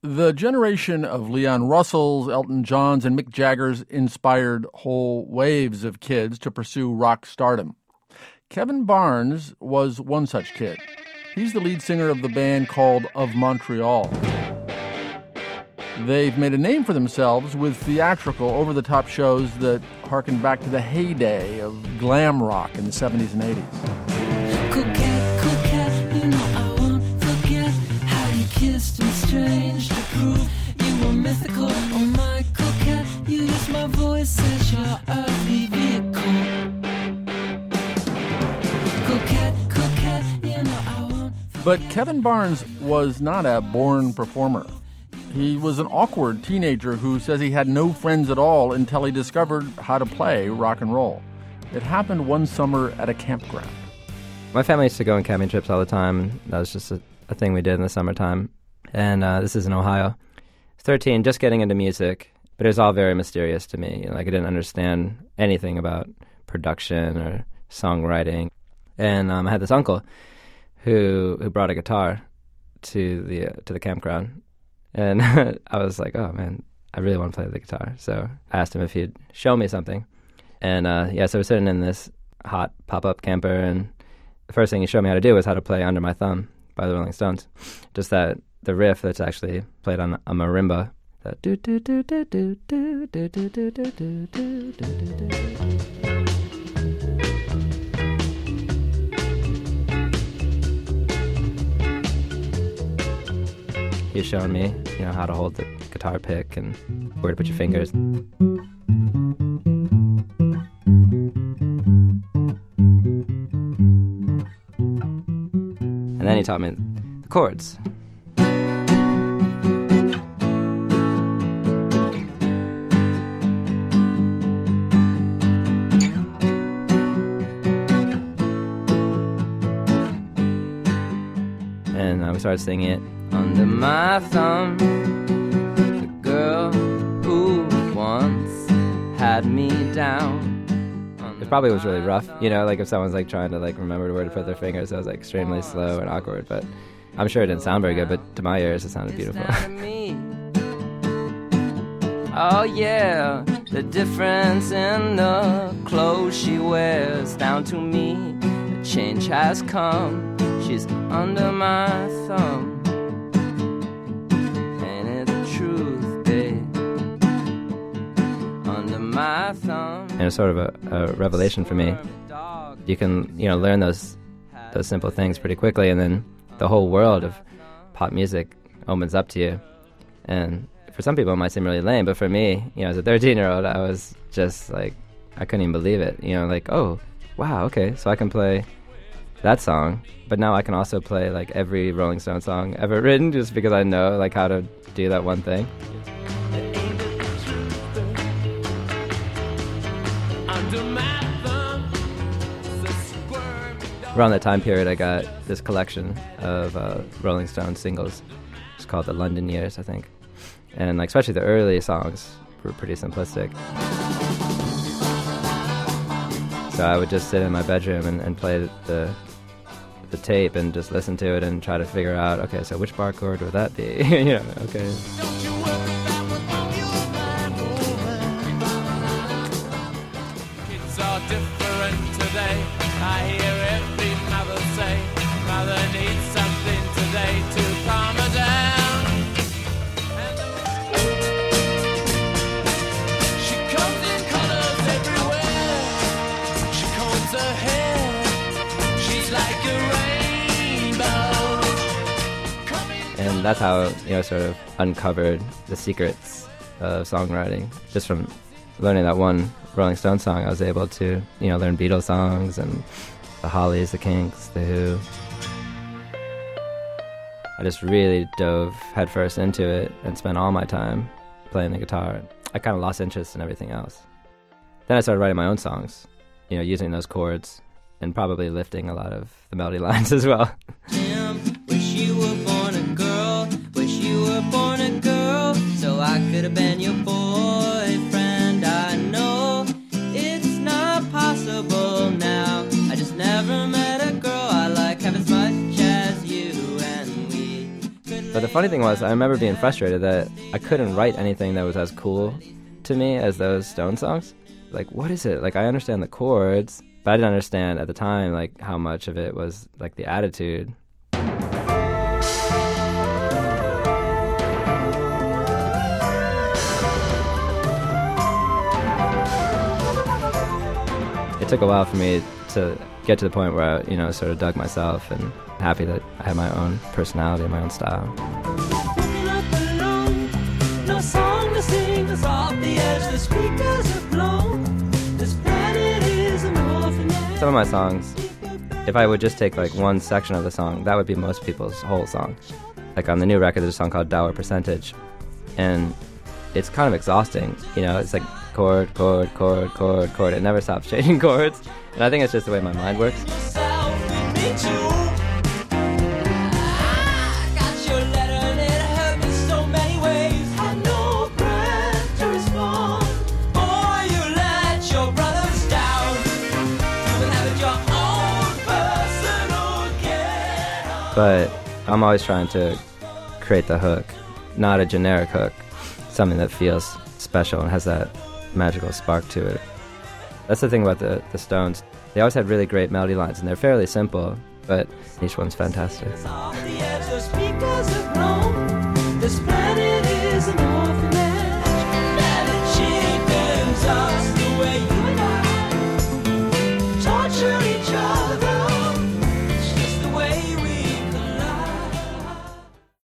The generation of Leon Russells, Elton Johns, and Mick Jaggers inspired whole waves of kids to pursue rock stardom. Kevin Barnes was one such kid. He's the lead singer of the band called Of Montreal. They've made a name for themselves with theatrical, over-the-top shows that harken back to the heyday of glam rock in the 70s and 80s. Coquette, you know I won't forget how you kissed me strange to prove you were mythical. Oh my coquette, you use my voice as your earthly vehicle. Coquette, you know I won't forget. But Kevin Barnes was not a born performer. He was an awkward teenager who says he had no friends at all until he discovered how to play rock and roll. It happened one summer at a campground. My family used to go on camping trips all the time. That was just a thing we did in the summertime. And this is in Ohio. I was 13, just getting into music, but it was all very mysterious to me. Like I didn't understand anything about production or songwriting. And I had this uncle who brought a guitar to the campground. And I was like, oh, man, I really want to play the guitar. So I asked him if he'd show me something. And so we're sitting in this hot pop-up camper, and the first thing he showed me how to do was how to play Under My Thumb by the Rolling Stones. Just the riff that's actually played on a marimba. That do do do do do do do do do do do do do. He's showing me, how to hold the guitar pick and where to put your fingers. And then he taught me the chords. And we started singing it. Under my thumb, the girl who once had me down. It probably was really rough, like if someone's like trying to like remember where to put their fingers, it was like extremely slow and awkward, but I'm sure it didn't sound very good, but to my ears it sounded beautiful. Oh yeah, the difference in the clothes she wears down to me. The change has come, she's under my thumb. And it's sort of a revelation for me. You can, learn those simple things pretty quickly, and then the whole world of pop music opens up to you. And for some people it might seem really lame, but for me, as a 13-year-old, I was just like, I couldn't even believe it. Like, oh, wow, okay, so I can play that song, but now I can also play like every Rolling Stone song ever written just because I know like how to do that one thing. Around that time period, I got this collection of Rolling Stone singles. It's called the London Years, I think. And like especially the early songs were pretty simplistic. So I would just sit in my bedroom and play the tape and just listen to it and try to figure out, okay, so which bar chord would that be? Okay. Kids are different today. I hear every mother say, mother needs something today to calm her down. She comes in colors everywhere. She combs her hair. She's like a rainbow. And that's how, sort of uncovered the secrets of songwriting. Just from learning that one Rolling Stone song, I was able to, learn Beatles songs and the Hollies, the Kinks, the Who. I just really dove headfirst into it and spent all my time playing the guitar. I kind of lost interest in everything else. Then I started writing my own songs, using those chords and probably lifting a lot of the melody lines as well. Jim, wish you were born a girl, wish you were born a girl, so I could have been your boyfriend. I know it's not possible now. I just never met a girl I like half as much as you, and we could. But the funny thing was, I remember being frustrated that I couldn't write anything that was as cool to me as those Stone songs. Like, what is it? Like, I understand the chords, but I didn't understand at the time, like, how much of it was, like, the attitude. It took a while for me to get to the point where I, sort of dug myself and happy that I had my own personality and my own style. Waking up alone, no song to sing, it's off the edge, the speakers have blown. This planet is an orphanage. Some of my songs, if I would just take like one section of the song, that would be most people's whole song. Like on the new record, there's a song called Dower Percentage, and it's kind of exhausting. It's like chord, chord, chord, chord, chord. It never stops changing chords, and I think it's just the way my mind works. Yourself and me too. I got your letter and it hurt me so many ways. Had no breath to respond. Boy, you let your brothers down. You can have it your own personal get. But I'm always trying to create the hook, not a generic hook, something that feels special and has that magical spark to it. That's the thing about the Stones. They always had really great melody lines, and they're fairly simple, but each one's fantastic. Off the edge, the speakers have blown. This planet